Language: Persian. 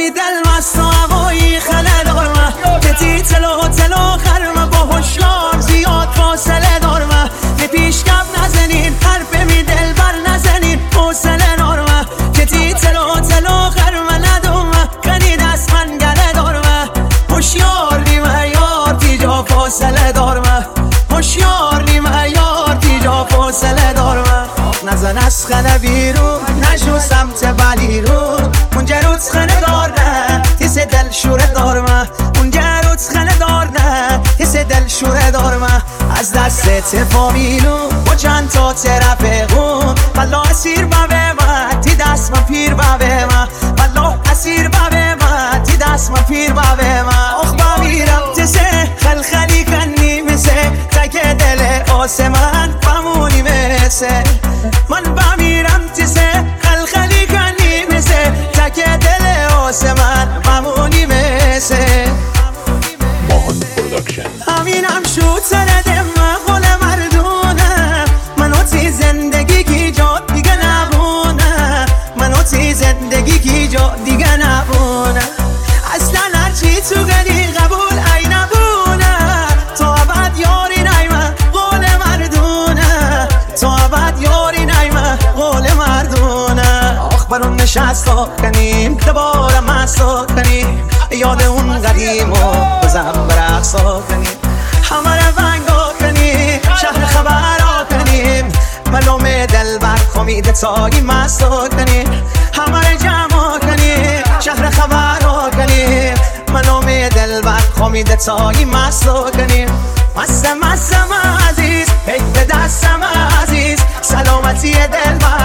می دل مست و هوایی خله دارم که تی تلو تلو خرمه با هشیار زیاد فاصله دارم به پیشکم نزنین حرف می دل بر نزنین حوصله دارم که تی تلو تلو خرمه ندارم کنی دست من گله دارم هشیار نیمه یار تیجا فاصله دارم هشیار نیمه یار تیجا فاصله دارم نزن از خانه بیرون نشو سمت بلی رو اونجا روز خانه دار نه تیس دل شوره دارم اونجا روز خانه دار نه تیس دل شوره دارم از دست فامیلو با چند تا رفیقون والله اسیر بابه من تی دست من پیر بابه من والله اسیر بابه من تی دست من پیر بابه من آخ بمیرم تسه خلخلی کنی مثه تک دل آسمان بمونی مثه من بمیرم تسه خلخلی کنی مثه تک دل آسمان بمونی مثه ماهان پروداکشن همینم شد سردم قول مردونه منو تی زندگی کی جا دیگه نبونه منو تی زندگی کی جا دیگه نبونه اصلا هرچی تو گلی قبول ای نبونه تا ابد یاری نیمه قول مردونه تا ابد یاری نیمه قول مردونه آخ برون نشستا کنیم دوباره مستا کنیم یاد اون قدیم و بزن برقصا کنیم همه رو بنگا کنیم شهر خبرها کنیم ملوم دل بر خمید تایی مستا کنیم همه رو جمع کنیم شهر خبرها کنیم ملوم دل بر خمید تایی مستا کنیم مستم عزیز هی به دستم عزیز سلامتی دل بر